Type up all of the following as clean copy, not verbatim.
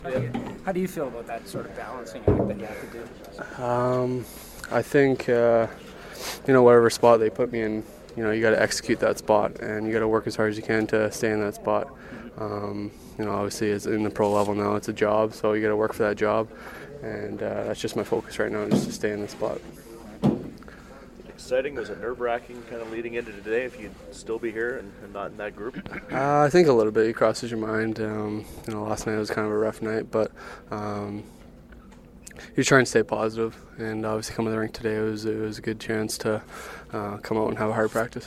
How do you feel about that sort of balancing act that you have to do? I think whatever spot they put me in, you got to execute that spot, and you got to work as hard as you can to stay in that spot. Obviously, it's in the pro level now. It's a job, so you got to work for that job, and that's just my focus right now, just to stay in the spot. Exciting? Was it nerve-wracking kind of leading into today if you'd still be here and not in that group? I think a little bit. It crosses your mind. Last night was kind of a rough night, but you try and stay positive. And obviously, coming to the rink today, it was a good chance to come out and have a hard practice.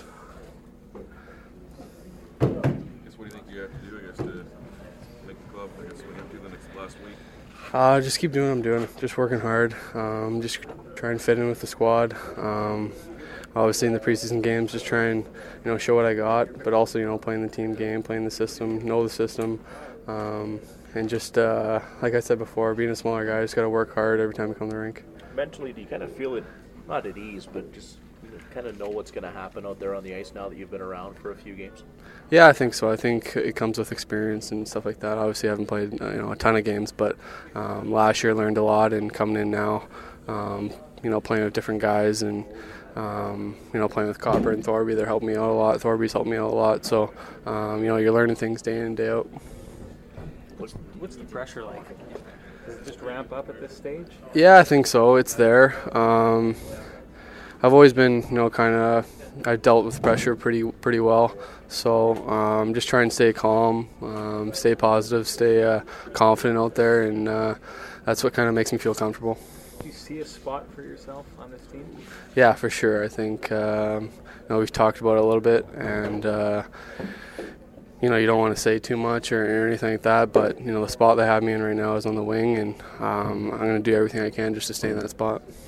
What do you think you have to do, to make the club, win into the last week? Just keep doing what I'm doing. Just working hard. Just try and fit in with the squad. Obviously, in the preseason games, just try and show what I got, but also playing the team game, playing the system, know the system, and just like I said before, being a smaller guy, just got to work hard every time I come to the rink. Mentally, do you kind of feel it, not at ease, but just kind of know what's going to happen out there on the ice now that you've been around for a few games? Yeah, I think so. I think it comes with experience and stuff like that. Obviously, I haven't played a ton of games, but last year learned a lot, and coming in now, playing with different guys and playing with Copper and Thorby, they're helping me out a lot. Thorby's helped me out a lot, so you're learning things day in and day out. What's the pressure like? Does it just ramp up at this stage? Yeah, I think so. It's there. I've always been, I've dealt with pressure pretty well. So just try and stay calm, stay positive, stay confident out there, and that's what kind of makes me feel comfortable. Do you see a spot for yourself on this team? Yeah, for sure. I think we've talked about it a little bit, and you don't want to say too much or anything like that. But the spot they have me in right now is on the wing, and I'm going to do everything I can just to stay in that spot.